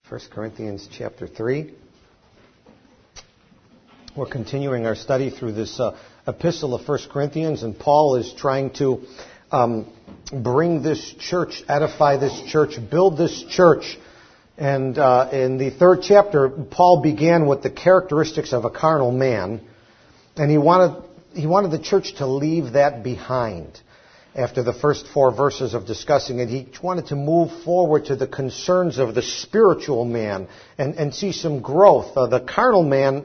1 Corinthians chapter 3. We're continuing our study through this epistle of 1 Corinthians, and Paul is trying to bring this church, edify this church, build this church. And in the third chapter, Paul began with the characteristics of a carnal man, and he wanted the church to leave that behind. After the first 4 verses of discussing it, he wanted to move forward to the concerns of the spiritual man and see some growth. The carnal man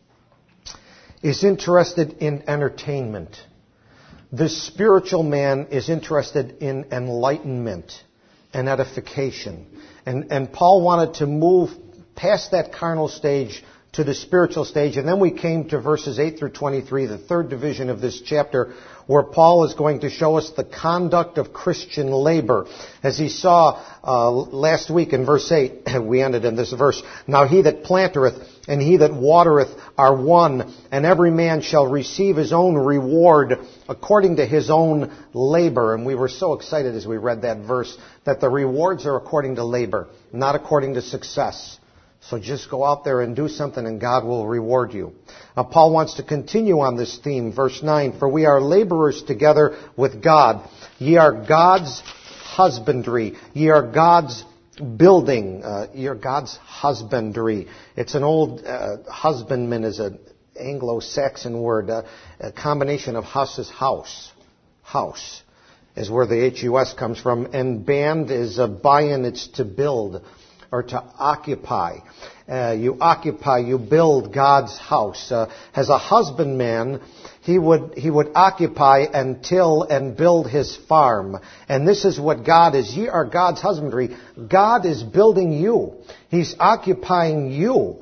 is interested in entertainment. The spiritual man is interested in enlightenment and edification. And Paul wanted to move past that carnal stage to the spiritual stage. And then we came to verses 8 through 23, the third division of this chapter, where Paul is going to show us the conduct of Christian labor. As he saw last week in verse 8, we ended in this verse, "Now he that planteth and he that watereth are one, and every man shall receive his own reward according to his own labor." And we were so excited as we read that verse that the rewards are according to labor, not according to success. So just go out there and do something and God will reward you. Paul wants to continue on this theme. Verse 9, "For we are laborers together with God. Ye are God's husbandry. Ye are God's building." Ye are God's husbandry. It's an old, husbandman is an Anglo-Saxon word. A combination of hus is house. House is where the H-U-S comes from. And band is a buy-in, it's to build or to occupy. You occupy, you build God's house. As a husbandman, he would occupy and till and build his farm. And this is what God is. Ye are God's husbandry. God is building you. He's occupying you.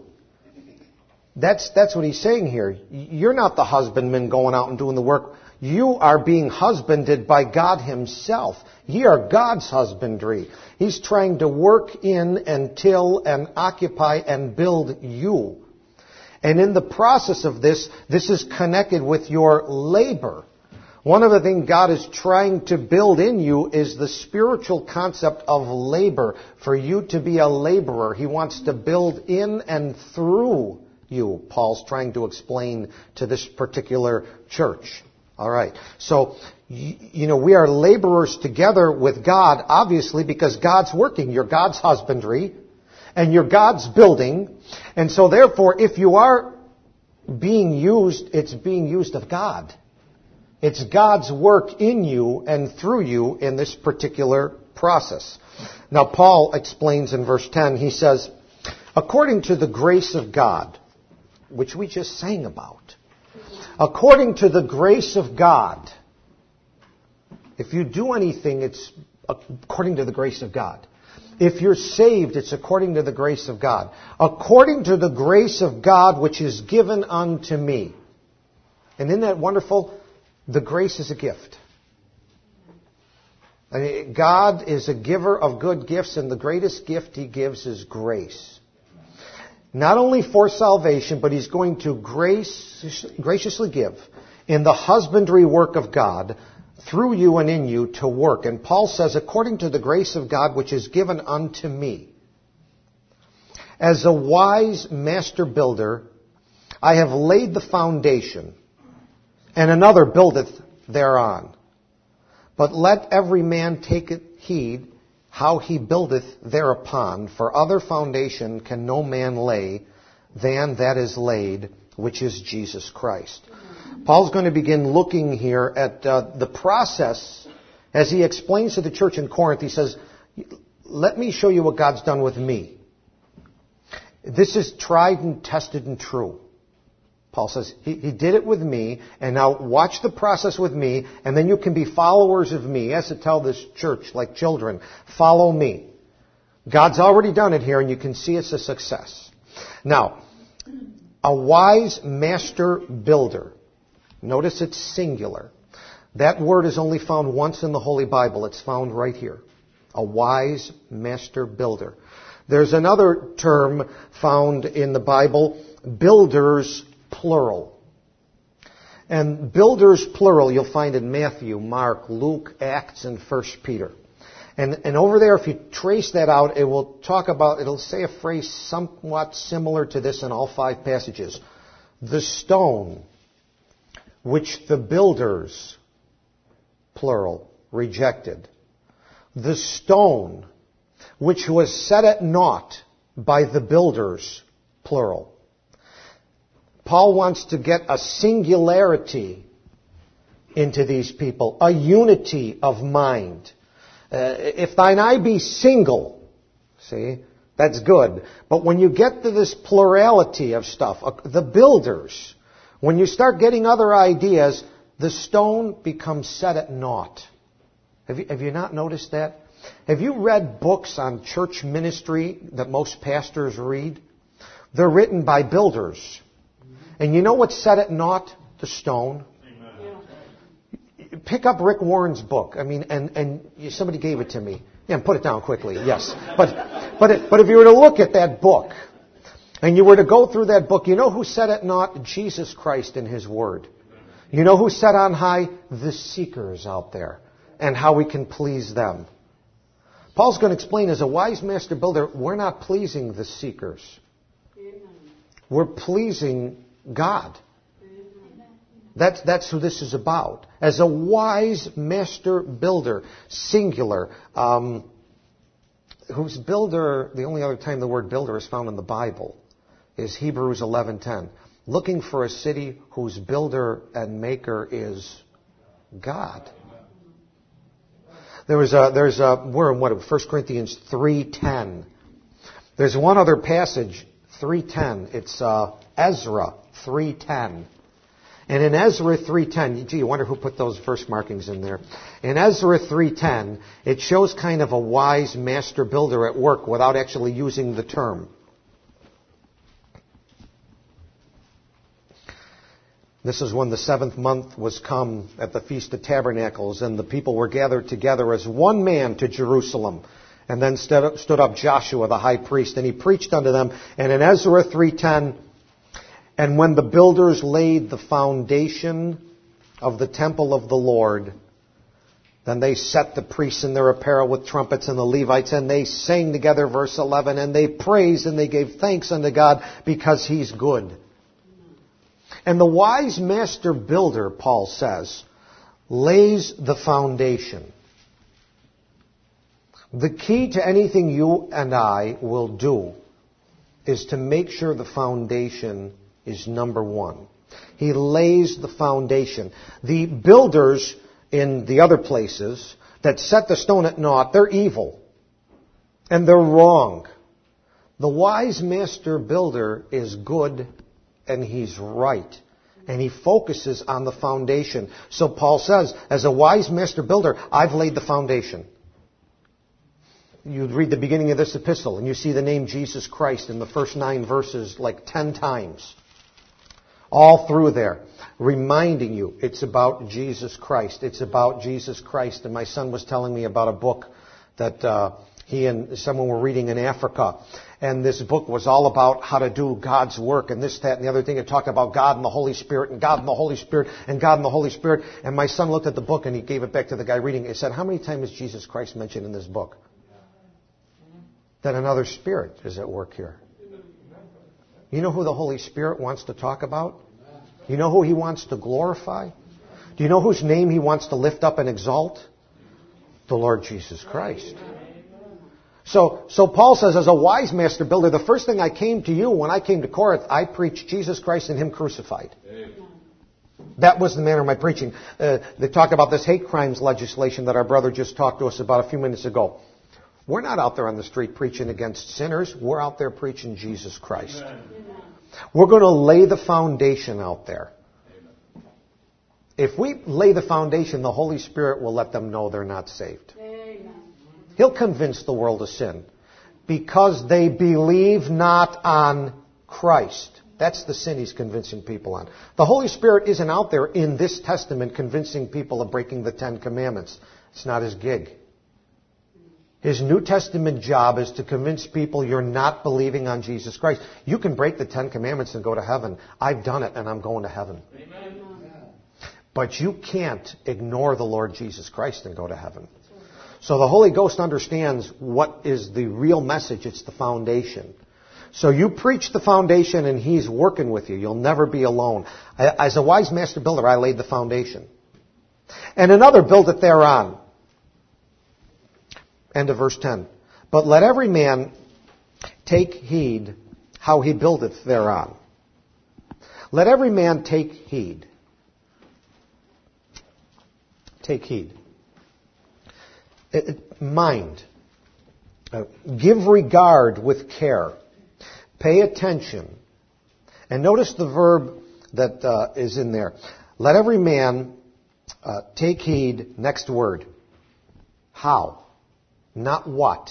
That's what he's saying here. You're not the husbandman going out and doing the work. You are being husbanded by God himself. Ye are God's husbandry. He's trying to work in and till and occupy and build you. And in the process of this is connected with your labor. One of the things God is trying to build in you is the spiritual concept of labor. For you to be a laborer, he wants to build in and through you. Paul's trying to explain to this particular church. All right. So, we are laborers together with God, obviously, because God's working. You're God's husbandry, and you're God's building. And so, therefore, if you are being used, it's being used of God. It's God's work in you and through you in this particular process. Now, Paul explains in verse 10, he says, "According to the grace of God," which we just sang about. According to the grace of God. If you do anything, it's according to the grace of God. If you're saved, it's according to the grace of God. According to the grace of God which is given unto me. And isn't that wonderful? The grace is a gift. I mean, God is a giver of good gifts, and the greatest gift he gives is grace. Not only for salvation, but he's going to graciously give in the husbandry work of God through you and in you to work. And Paul says, according to the grace of God which is given unto me. As a wise master builder, I have laid the foundation, and another buildeth thereon. But let every man take heed how he buildeth thereupon, for other foundation can no man lay than that is laid, which is Jesus Christ. Paul's going to begin looking here at the process as he explains to the church in Corinth. He says, let me show you what God's done with me. This is tried and tested and true. Paul says, he did it with me, and now watch the process with me, and then you can be followers of me. He has to tell this church, like children, follow me. God's already done it here, and you can see it's a success. Now, a wise master builder. Notice it's singular. That word is only found once in the Holy Bible. It's found right here. A wise master builder. There's another term found in the Bible, builders plural. And builders plural you'll find in Matthew, Mark, Luke, Acts, and 1 Peter. And over there, if you trace that out, it'll say a phrase somewhat similar to this in all 5 passages. The stone which the builders, plural, rejected. The stone which was set at naught by the builders, plural. Paul wants to get a singularity into these people, a unity of mind. If thine eye be single, see, that's good. But when you get to this plurality of stuff, the builders, when you start getting other ideas, the stone becomes set at naught. Have you not noticed that? Have you read books on church ministry that most pastors read? They're written by builders. And you know what's set at naught? The stone. Amen. Pick up Rick Warren's book. And somebody gave it to me. Yeah, and put it down quickly. Yes. But if you were to look at that book, and you were to go through that book, you know who set at naught? Jesus Christ in His Word. You know who set on high? The seekers out there. And how we can please them. Paul's going to explain, as a wise master builder, we're not pleasing the seekers. We're pleasing God. That's who this is about. As a wise master builder, singular, whose builder, the only other time the word builder is found in the Bible, is Hebrews 11:10. Looking for a city whose builder and maker is God. We're in 1 Corinthians 3:10. There's one other passage, 3:10. It's Ezra 3:10. And in Ezra 3:10, gee, you wonder who put those verse markings in there. In Ezra 3:10, it shows kind of a wise master builder at work without actually using the term. This is when the 7th month was come at the Feast of Tabernacles, and the people were gathered together as one man to Jerusalem. And then stood up Joshua, the high priest, and he preached unto them. And in Ezra 3:10, and when the builders laid the foundation of the temple of the Lord, then they set the priests in their apparel with trumpets and the Levites, and they sang together, verse 11, and they praised and they gave thanks unto God because He's good. And the wise master builder, Paul says, lays the foundation. The key to anything you and I will do is to make sure the foundation is number one. He lays the foundation. The builders in the other places that set the stone at naught, they're evil. And they're wrong. The wise master builder is good and he's right. And he focuses on the foundation. So Paul says, as a wise master builder, I've laid the foundation. You read the beginning of this epistle and you see the name Jesus Christ in the first 9 verses like 10 times. All through there, reminding you it's about Jesus Christ. It's about Jesus Christ. And my son was telling me about a book that he and someone were reading in Africa. And this book was all about how to do God's work and this, that, and the other thing. It talked about God and the Holy Spirit and God and the Holy Spirit and God and the Holy Spirit. And my son looked at the book and he gave it back to the guy reading it. He said, how many times is Jesus Christ mentioned in this book? That another spirit is at work here. You know who the Holy Spirit wants to talk about? You know who He wants to glorify? Do you know whose name He wants to lift up and exalt? The Lord Jesus Christ. So Paul says, as a wise master builder, the first thing I came to you when I came to Corinth, I preached Jesus Christ and Him crucified. That was the manner of my preaching. They talk about this hate crimes legislation that our brother just talked to us about a few minutes ago. We're not out there on the street preaching against sinners. We're out there preaching Jesus Christ. Amen. We're going to lay the foundation out there. Amen. If we lay the foundation, the Holy Spirit will let them know they're not saved. Amen. He'll convince the world of sin because they believe not on Christ. That's the sin He's convincing people on. The Holy Spirit isn't out there in this testament convincing people of breaking the 10 Commandments. It's not His gig. His New Testament job is to convince people you're not believing on Jesus Christ. You can break the 10 Commandments and go to heaven. I've done it and I'm going to heaven. Amen. But you can't ignore the Lord Jesus Christ and go to heaven. So the Holy Ghost understands what is the real message. It's the foundation. So you preach the foundation and He's working with you. You'll never be alone. As a wise master builder, I laid the foundation. And another build it thereon. End of verse 10. But let every man take heed how he buildeth thereon. Let every man take heed. Take heed. Mind. Give regard with care. Pay attention. And notice the verb that is in there. Let every man take heed. Next word. How. Not what.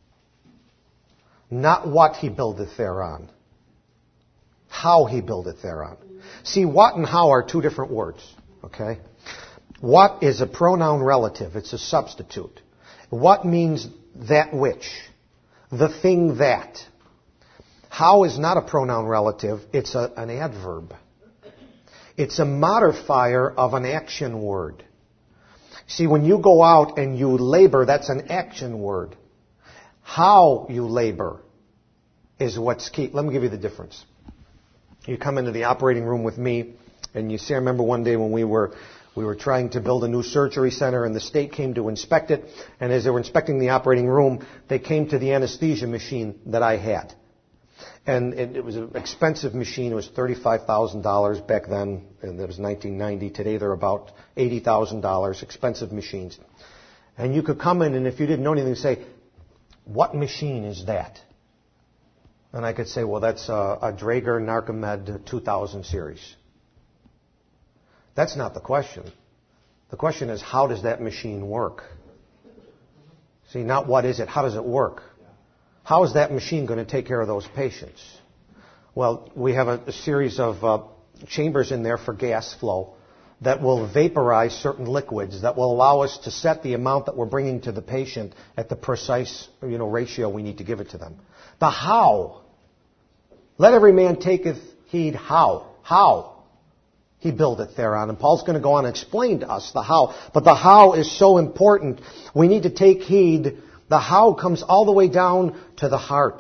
Not what he buildeth thereon. How he buildeth thereon. See, what and how are two different words. Okay? What is a pronoun relative. It's a substitute. What means that which. The thing that. How is not a pronoun relative. It's an adverb. It's a modifier of an action word. See, when you go out and you labor, that's an action word. How you labor is what's key. Let me give you the difference. You come into the operating room with me, and you see, I remember one day when we were trying to build a new surgery center, and the state came to inspect it, and as they were inspecting the operating room, they came to the anesthesia machine that I had. And it was an expensive machine. It was $35,000 back then, and it was 1990. Today they're about $80,000, expensive machines. And you could come in, and if you didn't know anything, say, what machine is that? And I could say, well, that's a Draeger Narcomed 2000 series. That's not the question. The question is, how does that machine work? See, not what is it, how does it work? How is that machine going to take care of those patients? Well, we have a series of chambers in there for gas flow that will vaporize certain liquids, that will allow us to set the amount that we're bringing to the patient at the precise, ratio we need to give it to them. The how. Let every man taketh heed how. How he buildeth thereon. And Paul's going to go on and explain to us the how. But the how is so important. We need to take heed. The how comes all the way down to the heart.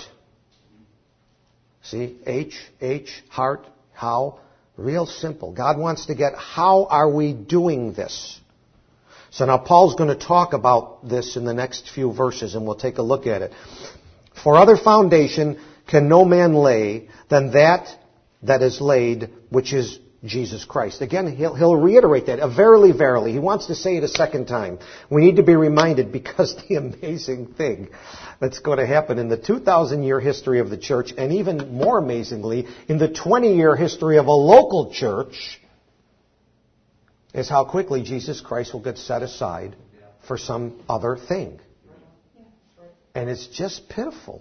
See? H, heart, how. Real simple. God wants to get, how are we doing this? So now Paul's going to talk about this in the next few verses, and we'll take a look at it. For other foundation can no man lay than that is laid, which is Jesus Christ. Again, he'll reiterate that. Verily, verily. He wants to say it a second time. We need to be reminded, because the amazing thing that's going to happen in the 2,000-year history of the church, and even more amazingly, in the 20-year history of a local church, is how quickly Jesus Christ will get set aside for some other thing. And it's just pitiful.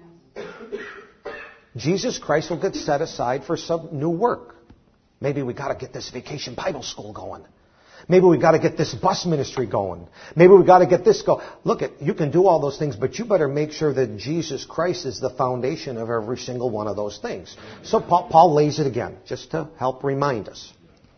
Jesus Christ will get set aside for some new work. Maybe we got to get this vacation Bible school going. Maybe we got to get this bus ministry going. Maybe we got to get this going. Look, you can do all those things, but you better make sure that Jesus Christ is the foundation of every single one of those things. So Paul lays it again, just to help remind us.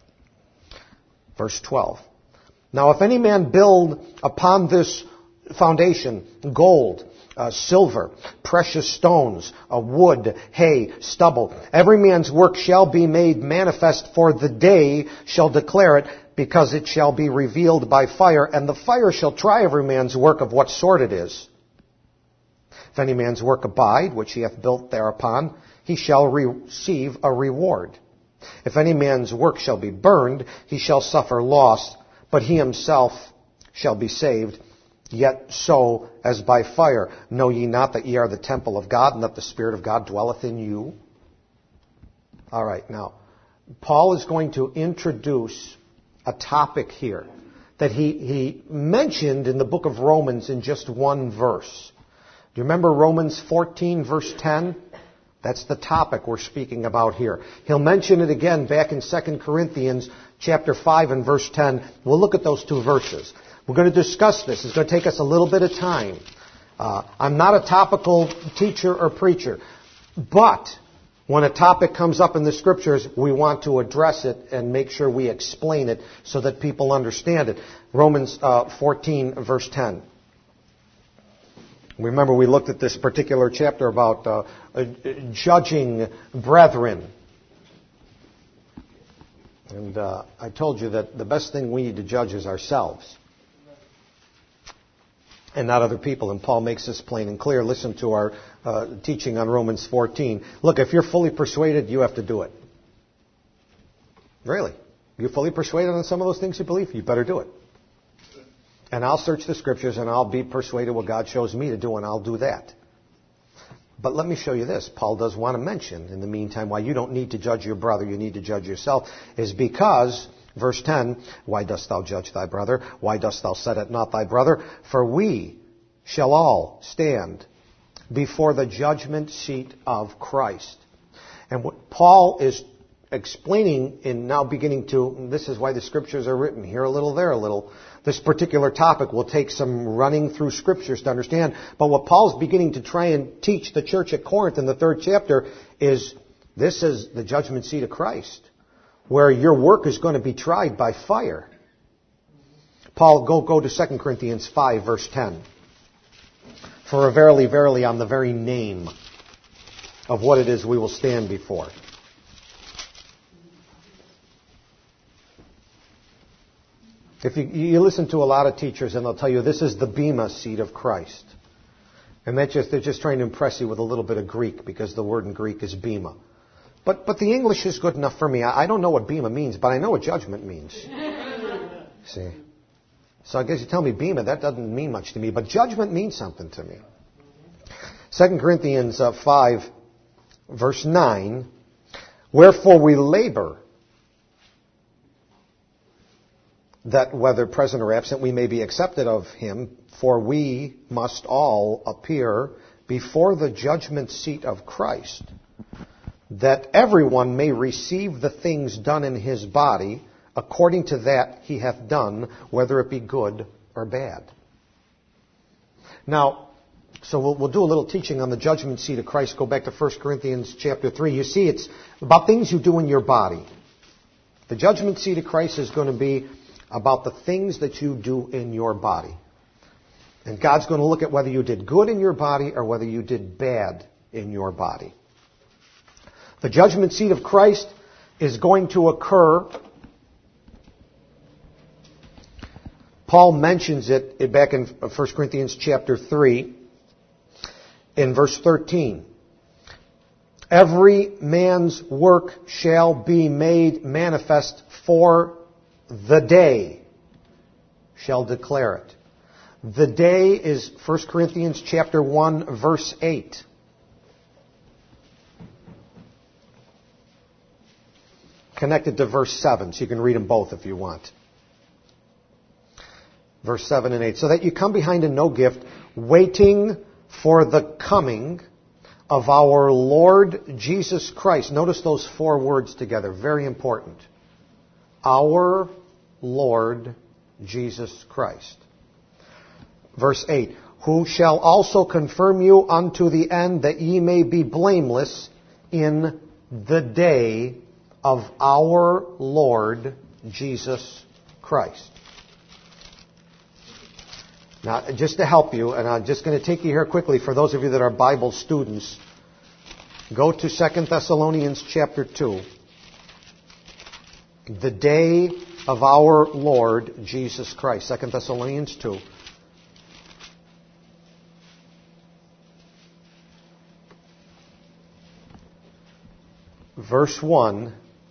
Verse 12. Now, if any man build upon this foundation gold, silver, precious stones, wood, hay, stubble. Every man's work shall be made manifest, for the day shall declare it, because it shall be revealed by fire, and the fire shall try every man's work of what sort it is. If any man's work abide, which he hath built thereupon, he shall receive a reward. If any man's work shall be burned, he shall suffer loss, but he himself shall be saved, yet so as by fire. Know ye not that ye are the temple of God, and that the Spirit of God dwelleth in you? All right, now, Paul is going to introduce a topic here that he mentioned in the book of Romans in just one verse. Do you remember Romans 14, verse 10? That's the topic we're speaking about here. He'll mention it again back in 2 Corinthians chapter 5 and verse 10. We'll look at those two verses. We're going to discuss this. It's going to take us a little bit of time. I'm not a topical teacher or preacher, but when a topic comes up in the Scriptures, we want to address it and make sure we explain it so that people understand it. Romans 14, verse 10. Remember, we looked at this particular chapter about judging brethren. And I told you that the best thing we need to judge is ourselves and not other people. And Paul makes this plain and clear. Listen to our teaching on Romans 14. Look, if you're fully persuaded, you have to do it. Really. You're fully persuaded on some of those things you believe, you better do it. And I'll search the Scriptures and I'll be persuaded what God shows me to do, and I'll do that. But let me show you this. Paul does want to mention, in the meantime, why you don't need to judge your brother, you need to judge yourself, is because, verse 10, why dost thou judge thy brother? Why dost thou set at naught thy brother? For we shall all stand before the judgment seat of Christ. And what Paul is explaining in now beginning to, this is why the Scriptures are written, here a little, there a little. This particular topic will take some running through Scriptures to understand. But what Paul's beginning to try and teach the church at Corinth in the 3rd chapter is, this is the judgment seat of Christ, where your work is going to be tried by fire. Paul, go to 2 Corinthians 5, verse 10. For verily, verily, on the very name of what it is we will stand before. If you listen to a lot of teachers and they'll tell you this is the bema seat of Christ. And they're just trying to impress you with a little bit of Greek because the word in Greek is bema. But the English is good enough for me. I don't know what bema means, but I know what judgment means. See? So I guess you tell me bema, that doesn't mean much to me, but judgment means something to me. 2 Corinthians 5, verse 9, wherefore we labor, that whether present or absent we may be accepted of him, for we must all appear before the judgment seat of Christ, that everyone may receive the things done in his body according to that he hath done, whether it be good or bad. Now, so we'll do a little teaching on the judgment seat of Christ. Go back to 1 Corinthians chapter 3. You see, it's about things you do in your body. The judgment seat of Christ is going to be about the things that you do in your body. And God's going to look at whether you did good in your body or whether you did bad in your body. The judgment seat of Christ is going to occur. Paul mentions it back in 1 Corinthians chapter 3 in verse 13. Every man's work shall be made manifest, for the day shall declare it. The day is 1 Corinthians chapter 1, verse 8. Connected to verse 7, so you can read them both if you want. Verse 7 and 8. So that you come behind in no gift, waiting for the coming of our Lord Jesus Christ. Notice those 4 words together. Very important. Our Lord Jesus Christ. Verse 8. Who shall also confirm you unto the end, that ye may be blameless in the day of our Lord Jesus Christ. Now, just to help you, and I'm just going to take you here quickly for those of you that are Bible students, go to 2 Thessalonians chapter 2. The day of our Lord Jesus Christ. 2 Thessalonians 2. Verse 1.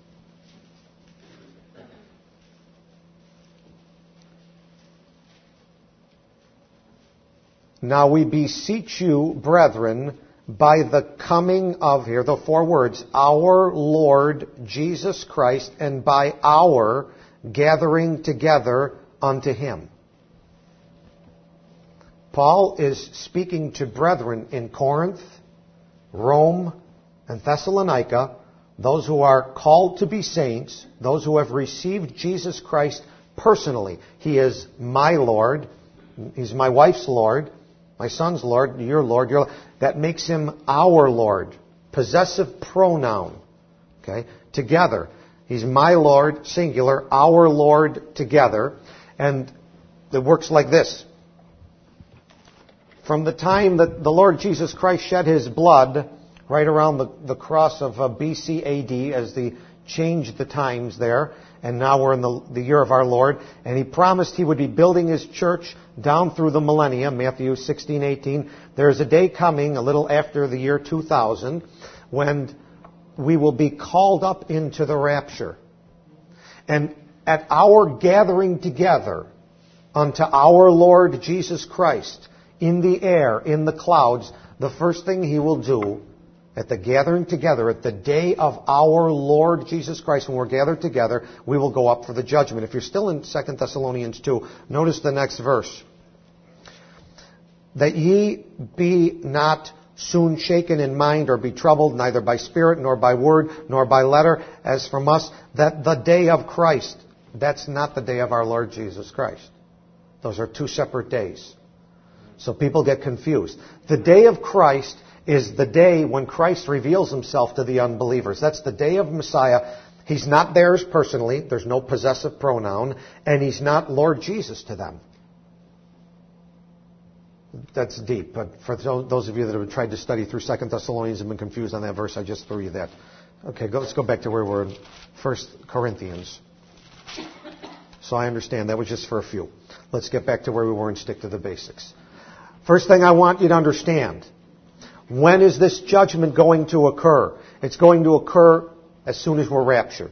Now we beseech you, brethren, by the coming of, here the 4 words, our Lord Jesus Christ, and by our gathering together unto him. Paul is speaking to brethren in Corinth, Rome, and Thessalonica, those who are called to be saints, those who have received Jesus Christ personally. He is my Lord. He's my wife's Lord. My son's Lord, your Lord, your Lord. That makes him our Lord. Possessive pronoun. Okay? Together. He's my Lord, singular, our Lord, together. And it works like this. from the time that the Lord Jesus Christ shed His blood, right around the cross of BC AD, as they changed the times there, and now we're in the year of our Lord, and He promised He would be building His church down through the millennium, Matthew 16:18. There is a day coming, a little after the year 2000, when we will be called up into the rapture. And at our gathering together unto our Lord Jesus Christ in the air, in the clouds, the first thing He will do at the gathering together, at the day of our Lord Jesus Christ, when we're gathered together, we will go up for the judgment. If you're still in 2 Thessalonians 2, notice the next verse. That ye be not soon shaken in mind or be troubled, neither by spirit, nor by word, nor by letter, as from us, that the day of Christ, that's not the day of our Lord Jesus Christ. Those are two separate days. So people get confused. The day of Christ is the day when Christ reveals Himself to the unbelievers. That's the day of Messiah. He's not theirs personally. There's no possessive pronoun. And He's not Lord Jesus to them. That's deep. But for those of you that have tried to study through 2 Thessalonians and been confused on that verse, I just threw you that. Okay, let's go back to where we're in 1 Corinthians. So I understand that was just for a few. Let's get back to where we were and stick to the basics. First thing I want you to understand. When is this judgment going to occur? It's going to occur as soon as we're raptured.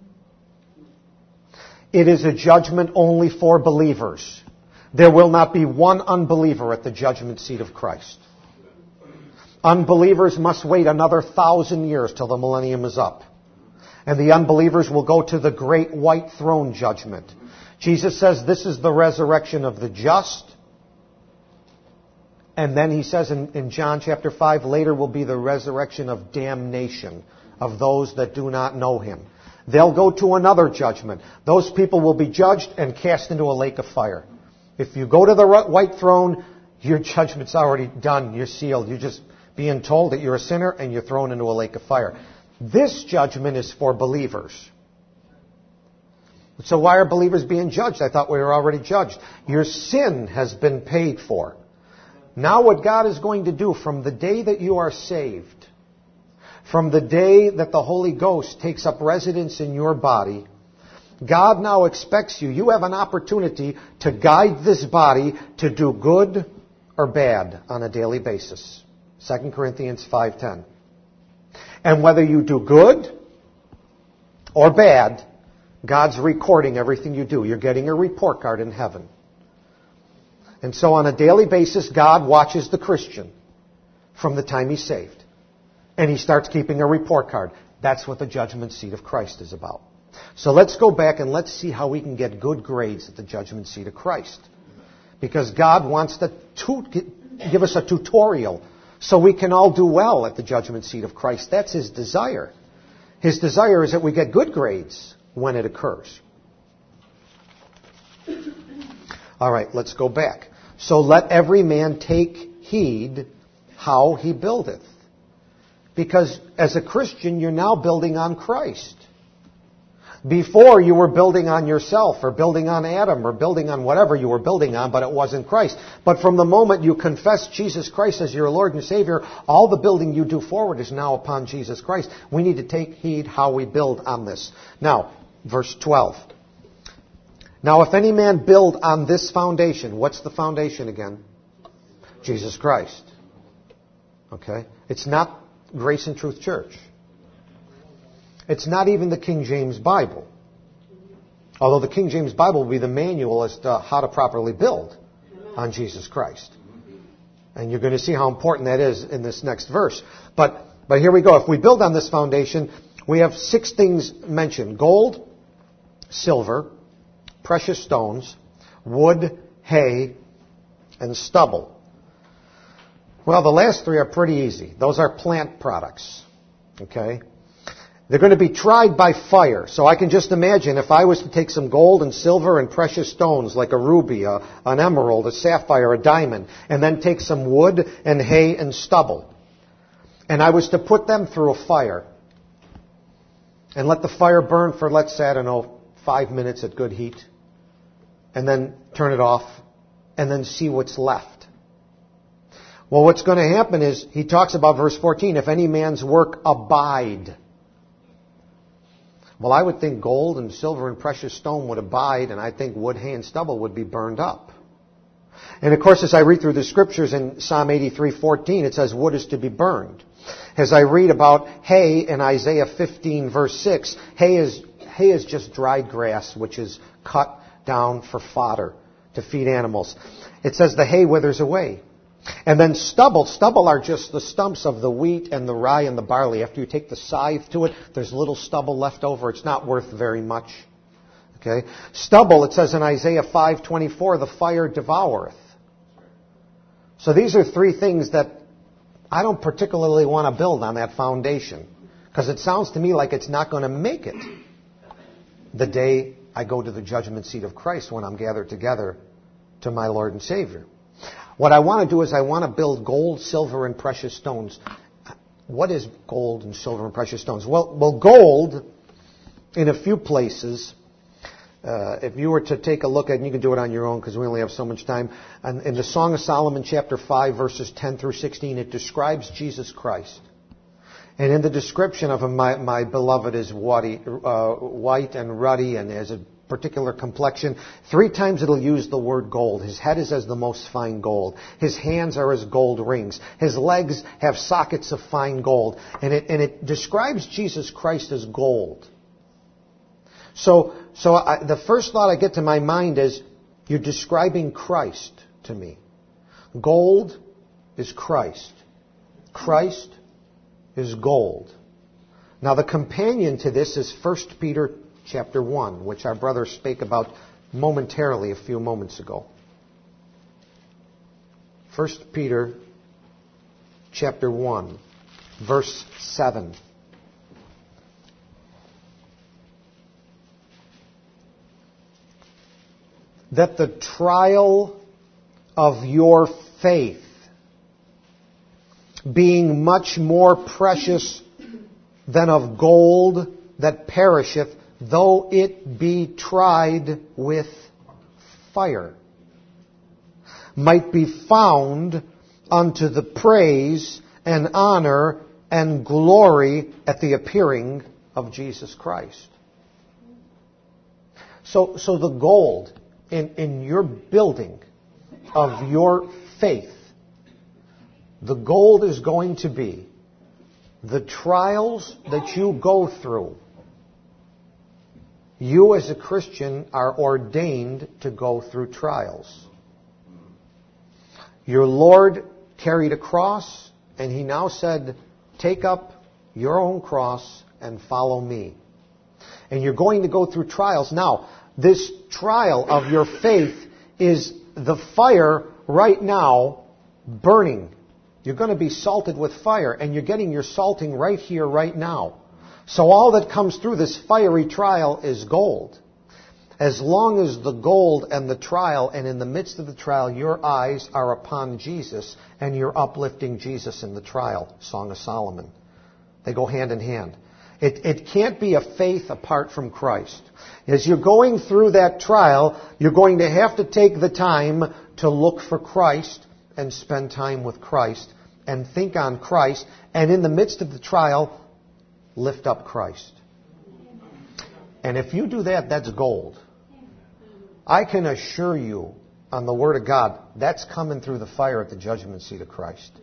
It is a judgment only for believers. There will not be one unbeliever at the judgment seat of Christ. Unbelievers must wait another 1,000 years till the millennium is up. And the unbelievers will go to the great white throne judgment. Jesus says this is the resurrection of the just. And then He says in John chapter 5, later will be the resurrection of damnation, of those that do not know Him. They'll go to another judgment. Those people will be judged and cast into a lake of fire. If you go to the white throne, your judgment's already done. You're sealed. You're just being told that you're a sinner and you're thrown into a lake of fire. This judgment is for believers. So why are believers being judged? I thought we were already judged. Your sin has been paid for. Now what God is going to do from the day that you are saved, from the day that the Holy Ghost takes up residence in your body, God now expects you. You have an opportunity to guide this body to do good or bad on a daily basis. 2 Corinthians 5:10. And whether you do good or bad, God's recording everything you do. You're getting a report card in heaven. And so on a daily basis, God watches the Christian from the time he's saved. And He starts keeping a report card. That's what the judgment seat of Christ is about. So let's go back and let's see how we can get good grades at the judgment seat of Christ. Because God wants to give us a tutorial so we can all do well at the judgment seat of Christ. That's His desire. His desire is that we get good grades when it occurs. All right, let's go back. So let every man take heed how he buildeth. Because as a Christian, you're now building on Christ. Before, you were building on yourself, or building on Adam, or building on whatever you were building on, but it wasn't Christ. But from the moment you confess Jesus Christ as your Lord and Savior, all the building you do forward is now upon Jesus Christ. We need to take heed how we build on this. Now, verse 12. Now, if any man build on this foundation, what's the foundation again? Jesus Christ. Okay? It's not Grace and Truth Church. It's not even the King James Bible. Although the King James Bible will be the manual as to how to properly build on Jesus Christ. And you're going to see how important that is in this next verse. But here we go. If we build on this foundation, we have 6 things mentioned. Gold, silver, precious stones, wood, hay, and stubble. Well, the last 3 are pretty easy. Those are plant products. Okay? They're going to be tried by fire. So I can just imagine if I was to take some gold and silver and precious stones like a ruby, an emerald, a sapphire, a diamond, and then take some wood and hay and stubble, and I was to put them through a fire and let the fire burn for, let's say, 5 minutes at good heat, and then turn it off, and then see what's left. Well, what's going to happen is, he talks about verse 14, if any man's work abide. Well, I would think gold and silver and precious stone would abide, and I think wood, hay, and stubble would be burned up. And of course, as I read through the scriptures in Psalm 83:14, it says wood is to be burned. As I read about hay in Isaiah 15, verse 6, hay is just dried grass, which is cut down for fodder to feed animals. It says the hay withers away. And then stubble are just the stumps of the wheat and the rye and the barley. After you take the scythe to it, there's little stubble left over. It's not worth very much. Okay? Stubble, it says in Isaiah 5:24, the fire devoureth. So these are three things that I don't particularly want to build on that foundation, because it sounds to me like it's not going to make it the day I go to the judgment seat of Christ when I'm gathered together to my Lord and Savior. What I want to do is I want to build gold, silver, and precious stones. What is gold and silver and precious stones? Well, gold, in a few places, if you were to take a look at it, and you can do it on your own because we only have so much time, and in the Song of Solomon, chapter 5, verses 10 through 16, it describes Jesus Christ. And in the description of him, my beloved is white and ruddy and has a particular complexion. 3 times it'll use the word gold. His head is as the most fine gold. His hands are as gold rings. His legs have sockets of fine gold. And it describes Jesus Christ as gold. So the first thought I get to my mind is, you're describing Christ to me. Gold is Christ. Christ is gold. Now the companion to this is 1 Peter chapter 1, which our brother spake about momentarily a few moments ago. 1 Peter chapter 1, verse 7. That the trial of your faith, being much more precious than of gold that perisheth, though it be tried with fire, might be found unto the praise and honor and glory at the appearing of Jesus Christ. So the gold in your building of your faith, the gold is going to be the trials that you go through. You as a Christian are ordained to go through trials. Your Lord carried a cross, and He now said, take up your own cross and follow me. And you're going to go through trials. Now, this trial of your faith is the fire right now burning. You're going to be salted with fire, and you're getting your salting right here, right now. So all that comes through this fiery trial is gold. As long as the gold and the trial, and in the midst of the trial, your eyes are upon Jesus, and you're uplifting Jesus in the trial. Song of Solomon. They go hand in hand. It can't be a faith apart from Christ. As you're going through that trial, you're going to have to take the time to look for Christ and spend time with Christ and think on Christ. And in the midst of the trial, lift up Christ. And if you do that, that's gold. I can assure you on the Word of God, that's coming through the fire at the judgment seat of Christ.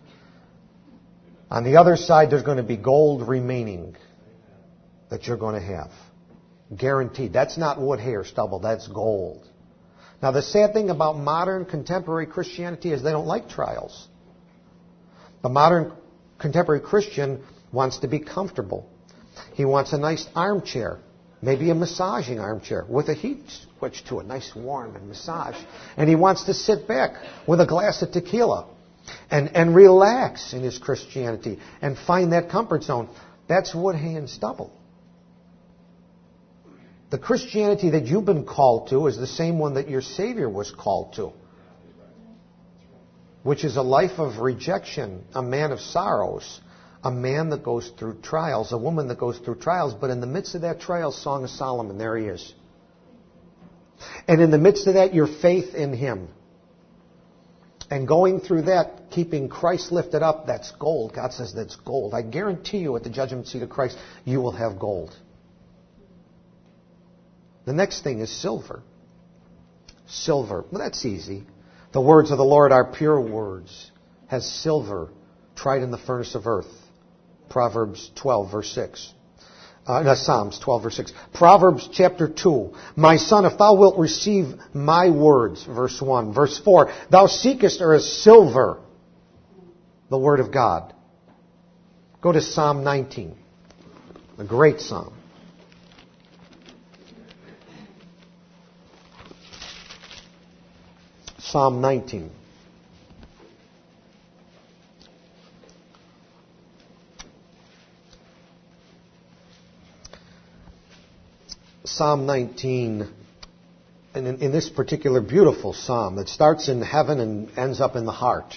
On the other side, there's going to be gold remaining that you're going to have. Guaranteed. That's not wood, hay, or stubble. That's gold. Now, the sad thing about modern contemporary Christianity is they don't like trials. The modern contemporary Christian wants to be comfortable. He wants a nice armchair, maybe a massaging armchair with a heat switch to it, nice warm and massage. And he wants to sit back with a glass of tequila and relax in his Christianity and find that comfort zone. That's wood, hay, and stubble. The Christianity that you've been called to is the same one that your Savior was called to, which is a life of rejection, a man of sorrows, a man that goes through trials, a woman that goes through trials, but in the midst of that trial, Song of Solomon, there he is. And in the midst of that, your faith in Him. And going through that, keeping Christ lifted up, that's gold. God says that's gold. I guarantee you at the judgment seat of Christ, you will have gold. The next thing is silver. Silver. Well, that's easy. The words of the Lord are pure words. Has silver tried in the furnace of earth. Proverbs 12, verse 6. Psalms 12, verse 6. Proverbs chapter 2. My son, if thou wilt receive my words, verse 1. Verse 4. Thou seekest are as silver, the word of God. Go to Psalm 19. A great psalm. Psalm 19. Psalm 19, and in this particular beautiful psalm that starts in heaven and ends up in the heart.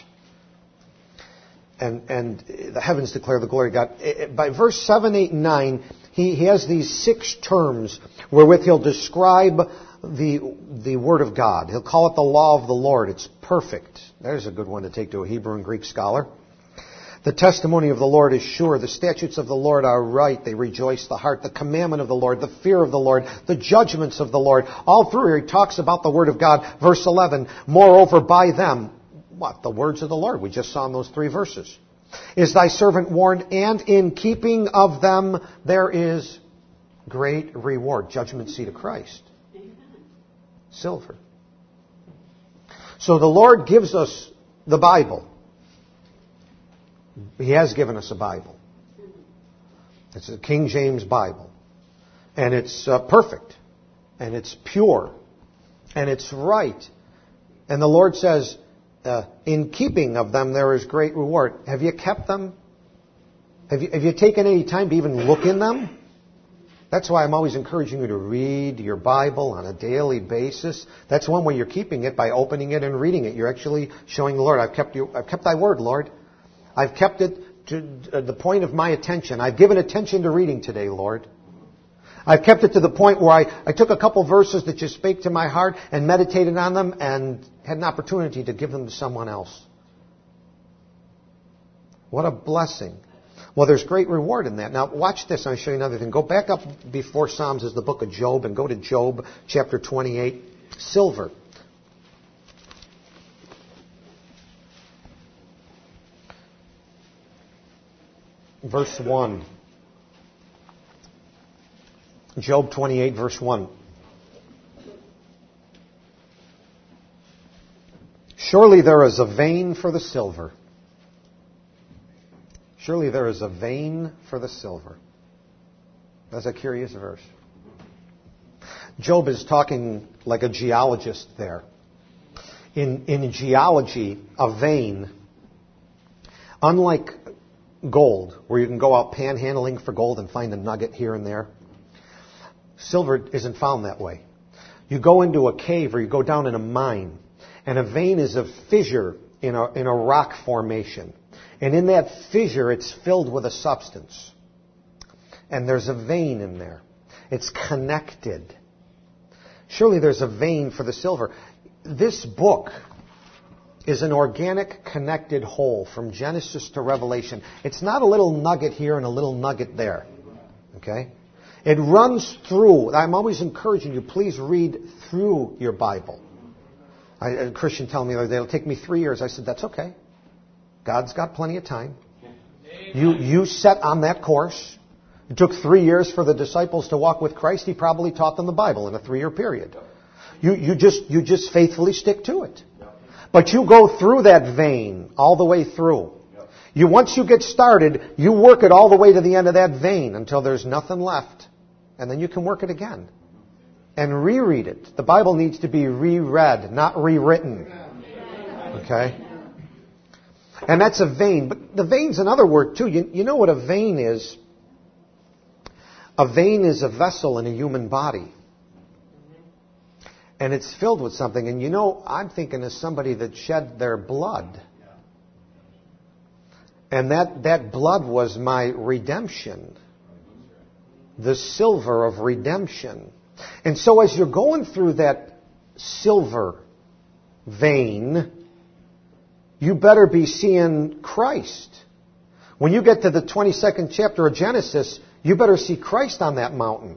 And the heavens declare the glory of God. By verse 7, 8, and 9, he has these 6 terms wherewith he'll describe the Word of God. He'll call it the law of the Lord. It's perfect. There's a good one to take to a Hebrew and Greek scholar. The testimony of the Lord is sure. The statutes of the Lord are right. They rejoice the heart. The commandment of the Lord, the fear of the Lord, the judgments of the Lord. All through here he talks about the Word of God. Verse 11, moreover by them, what? The words of the Lord. We just saw in those 3 verses. Is thy servant warned, and in keeping of them there is great reward. Judgment seat of Christ. Silver. So the Lord gives us the Bible. He has given us a Bible. It's a King James Bible. And it's perfect. And it's pure. And it's right. And the Lord says, in keeping of them there is great reward. Have you kept them? Have you taken any time to even look in them? That's why I'm always encouraging you to read your Bible on a daily basis. That's one way you're keeping it, by opening it and reading it. You're actually showing the Lord, I've kept thy word, Lord. I've kept it to the point of my attention. I've given attention to reading today, Lord. I've kept it to the point where I took a couple verses that you spake to my heart and meditated on them and had an opportunity to give them to someone else. What a blessing. Well, there's great reward in that. Now, watch this. I'll show you another thing. Go back up before Psalms is the book of Job and go to Job chapter 28. Silver. Verse 1. Job 28, verse 1. Surely there is a vein for the silver. Surely there is a vein for the silver. That's a curious verse. Job is talking like a geologist there. In geology, a vein, unlike gold, where you can go out panhandling for gold and find a nugget here and there, silver isn't found that way. You go into a cave or you go down in a mine, and a vein is a fissure in a rock formation. And in that fissure, it's filled with a substance. And there's a vein in there. It's connected. Surely there's a vein for the silver. This book is an organic, connected whole from Genesis to Revelation. It's not a little nugget here and a little nugget there. Okay? It runs through. I'm always encouraging you, please read through your Bible. A Christian telling me the other day, it'll take me 3 years. I said, that's okay. God's got plenty of time. You set on that course. It took 3 years for the disciples to walk with Christ. He probably taught them the Bible in a 3-year period. You just faithfully stick to it. But you go through that vein all the way through. Once you get started, you work it all the way to the end of that vein until there's nothing left. And then you can work it again. And reread it. The Bible needs to be reread, not rewritten. Okay? And that's a vein. But the vein's another word too. You know what a vein is? A vein is a vessel in a human body. And it's filled with something. And I'm thinking of somebody that shed their blood. And that blood was my redemption. The silver of redemption. And so as you're going through that silver vein, you better be seeing Christ. When you get to the 22nd chapter of Genesis, you better see Christ on that mountain.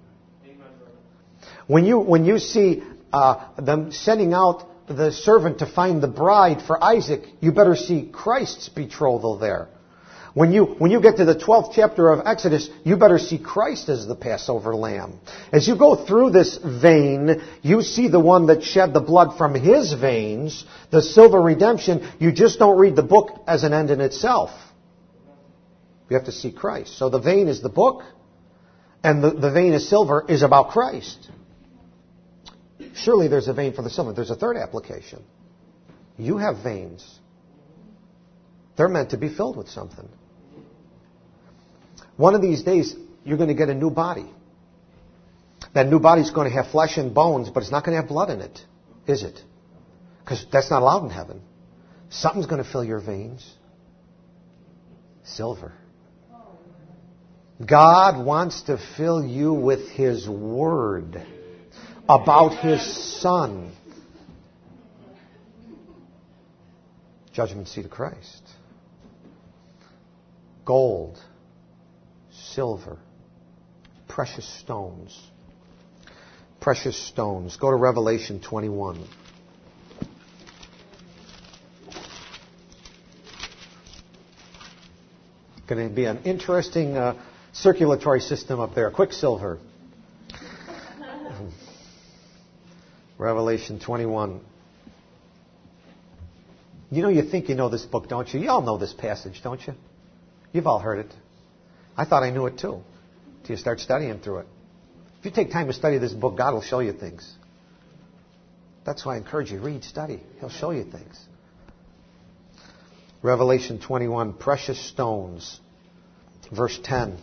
When you see them sending out the servant to find the bride for Isaac, you better see Christ's betrothal there. When you get to the 12th chapter of Exodus, you better see Christ as the Passover lamb. As you go through this vein, you see the one that shed the blood from his veins, the silver redemption. You just don't read the book as an end in itself. You have to see Christ. So the vein is the book, and the vein of silver is about Christ. Surely there's a vein for the silver. There's a third application. You have veins. They're meant to be filled with something. One of these days, you're going to get a new body. That new body's going to have flesh and bones, but it's not going to have blood in it, is it? Because that's not allowed in heaven. Something's going to fill your veins. Silver. God wants to fill you with His Word about His Son. Judgment seat of Christ. Gold, silver, precious stones. Precious stones. Go to Revelation 21. Going to be an interesting circulatory system up there. Quicksilver. Revelation 21. You think you know this book, don't you? You all know this passage, don't you? You've all heard it. I thought I knew it too, till you start studying through it. If you take time to study this book, God will show you things. That's why I encourage you, read, study. He'll show you things. Revelation 21, precious stones. Verse 10.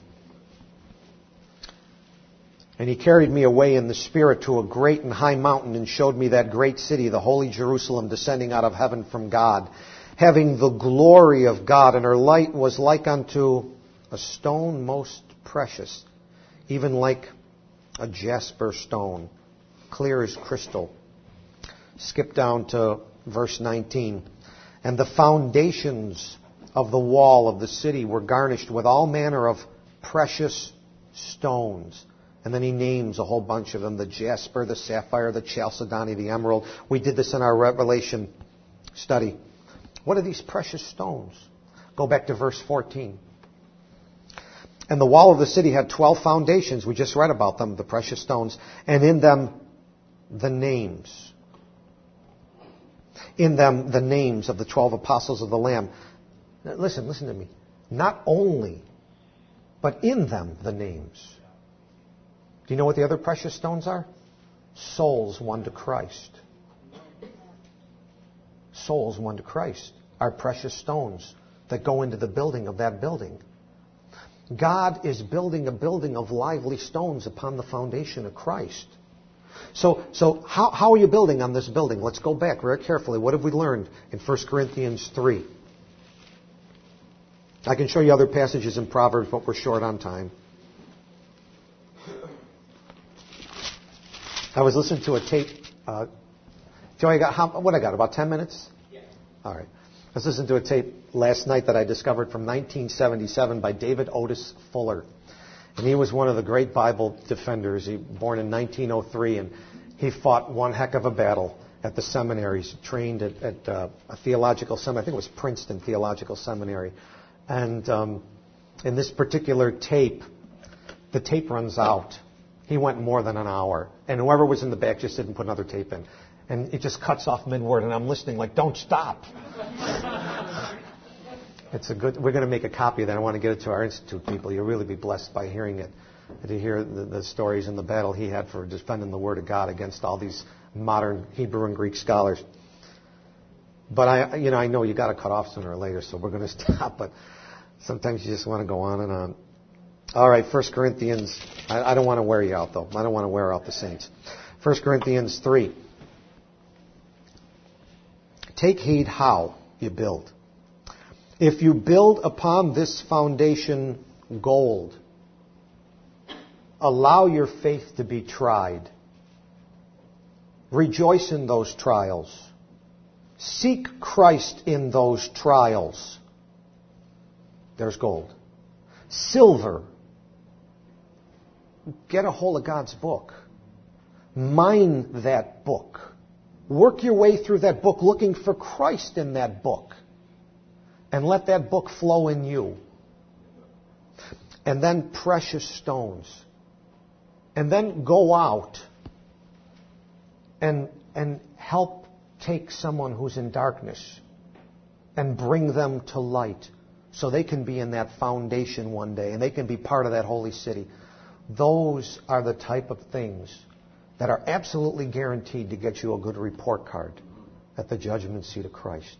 And he carried me away in the Spirit to a great and high mountain and showed me that great city, the holy Jerusalem, descending out of heaven from God, having the glory of God, and her light was like unto a stone most precious, even like a jasper stone, clear as crystal. Skip down to verse 19. And the foundations of the wall of the city were garnished with all manner of precious stones. And then he names a whole bunch of them: the jasper, the sapphire, the chalcedony, the emerald. We did this in our Revelation study. What are these precious stones? Go back to verse 14. And the wall of the city had 12 foundations. We just read about them, the precious stones. And in them, the names. In them, the names of the 12 apostles of the Lamb. Now, listen to me. Not only, but in them, the names. Do you know what the other precious stones are? Souls won to Christ. Souls won to Christ are precious stones that go into the building of that building. God is building a building of lively stones upon the foundation of Christ. So how are you building on this building? Let's go back very carefully. What have we learned in 1 Corinthians 3? I can show you other passages in Proverbs, but we're short on time. I was listening to a tape. Joey, what I got? About 10 minutes? Yeah. All right. I was listening to a tape last night that I discovered from 1977 by David Otis Fuller. And he was one of the great Bible defenders. He was born in 1903, and he fought one heck of a battle at the seminaries, trained at a theological seminary. I think it was Princeton Theological Seminary. And in this particular tape, the tape runs out. He went more than an hour. And whoever was in the back just didn't put another tape in. And it just cuts off mid-word, and I'm listening like, don't stop. We're going to make a copy of that. I want to get it to our institute people. You'll really be blessed by hearing it. To hear the stories and the battle he had for defending the Word of God against all these modern Hebrew and Greek scholars. But I know you got to cut off sooner or later, so we're going to stop. But sometimes you just want to go on and on. All right, 1 Corinthians. I don't want to wear you out, though. I don't want to wear out the saints. 1 Corinthians 3. Take heed how you build. If you build upon this foundation gold, allow your faith to be tried. Rejoice in those trials. Seek Christ in those trials. There's gold. Silver. Get a hold of God's book. Mine that book. Work your way through that book looking for Christ in that book. And let that book flow in you. And then precious stones. And then go out and help take someone who's in darkness and bring them to light so they can be in that foundation one day and they can be part of that holy city. Those are the type of things that are absolutely guaranteed to get you a good report card at the judgment seat of Christ.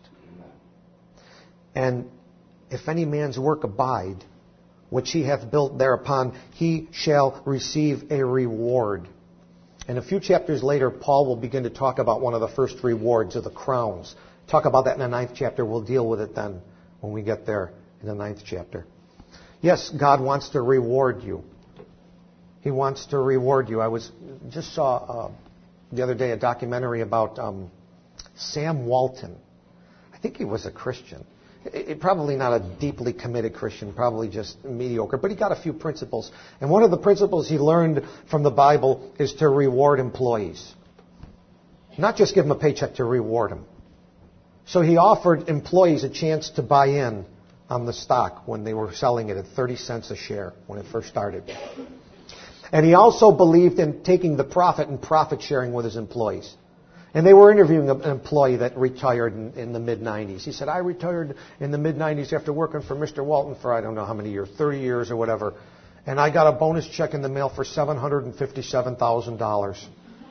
And if any man's work abide, which he hath built thereupon, he shall receive a reward. And a few chapters later, Paul will begin to talk about one of the first rewards of the crowns. Talk about that in the 9th chapter. We'll deal with it then when we get there in the 9th chapter. Yes, God wants to reward you. He wants to reward you. I just saw the other day a documentary about Sam Walton. I think he was a Christian. Probably not a deeply committed Christian, probably just mediocre, but he got a few principles. And one of the principles he learned from the Bible is to reward employees. Not just give them a paycheck, to reward them. So he offered employees a chance to buy in on the stock when they were selling it at 30 cents a share when it first started. And he also believed in taking the profit and profit sharing with his employees. And they were interviewing an employee that retired in the mid-90s. He said, I retired in the mid-90s after working for Mr. Walton for I don't know how many years, 30 years or whatever. And I got a bonus check in the mail for $757,000.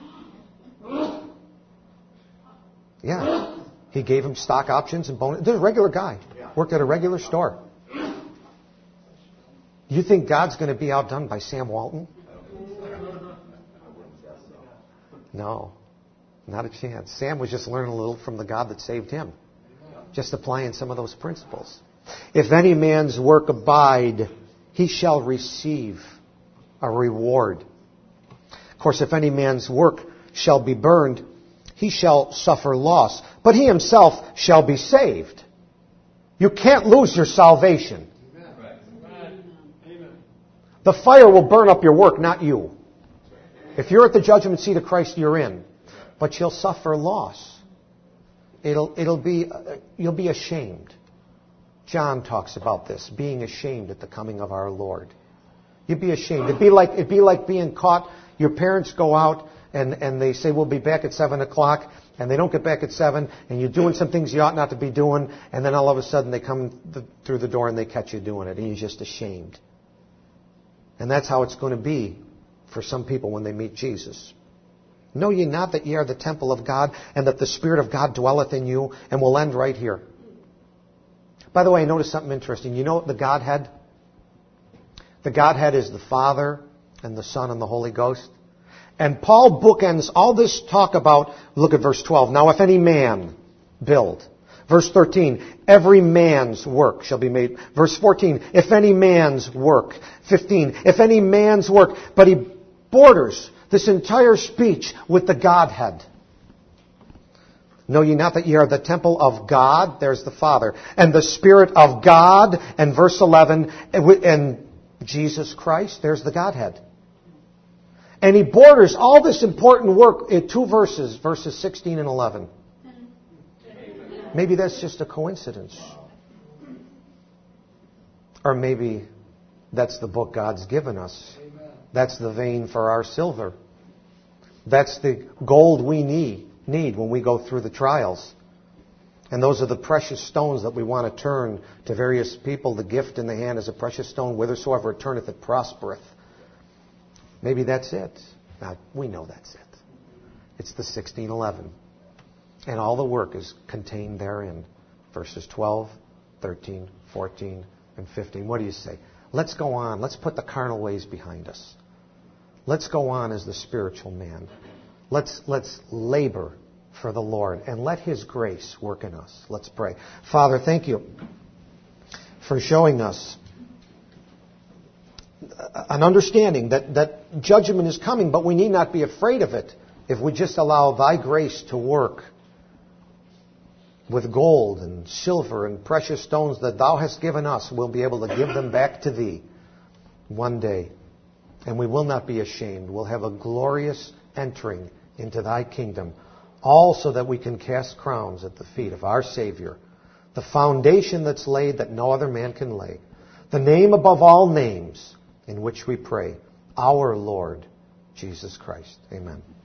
Yeah. He gave him stock options and bonus. This is a regular guy. Worked at a regular store. You think God's going to be outdone by Sam Walton? No. Not a chance. Sam was just learning a little from the God that saved him. Just applying some of those principles. If any man's work abide, he shall receive a reward. Of course, if any man's work shall be burned, he shall suffer loss. But he himself shall be saved. You can't lose your salvation. The fire will burn up your work, not you. If you're at the judgment seat of Christ, you're in. But you'll suffer loss. You'll be ashamed. John talks about this, being ashamed at the coming of our Lord. You'd be ashamed. It'd be like being caught. Your parents go out and they say, we'll be back at 7 o'clock, and they don't get back at 7, and you're doing some things you ought not to be doing, and then all of a sudden they come through the door and they catch you doing it, and you're just ashamed. And that's how it's going to be for some people when they meet Jesus. Know ye not that ye are the temple of God, and that the Spirit of God dwelleth in you? And we'll end right here. By the way, I noticed something interesting. You know the Godhead? The Godhead is the Father and the Son and the Holy Ghost. And Paul bookends all this talk about, look at verse 12. Now if any man build. Verse 13, every man's work shall be made. Verse 14, if any man's work. 15, if any man's work. But he borders this entire speech with the Godhead. Know ye not that ye are the temple of God? There's the Father. And the Spirit of God. And verse 11, and Jesus Christ. There's the Godhead. And he borders all this important work in 2 verses, verses 16 and 11. Maybe that's just a coincidence. Or maybe that's the book God's given us. That's the vein for our silver. That's the gold we need when we go through the trials. And those are the precious stones that we want to turn to various people. The gift in the hand is a precious stone, whithersoever it turneth, it prospereth. Maybe that's it. Now, we know that's it. It's the 16:11. And all the work is contained therein. Verses 12, 13, 14, and 15. What do you say? Let's go on. Let's put the carnal ways behind us. Let's go on as the spiritual man. Let's labor for the Lord and let His grace work in us. Let's pray. Father, thank you for showing us an understanding that judgment is coming, but we need not be afraid of it if we just allow Thy grace to work with gold and silver and precious stones that thou hast given us, we'll be able to give them back to thee one day. And we will not be ashamed. We'll have a glorious entering into thy kingdom, all so that we can cast crowns at the feet of our Savior, the foundation that's laid that no other man can lay, the name above all names, in which we pray, our Lord Jesus Christ. Amen.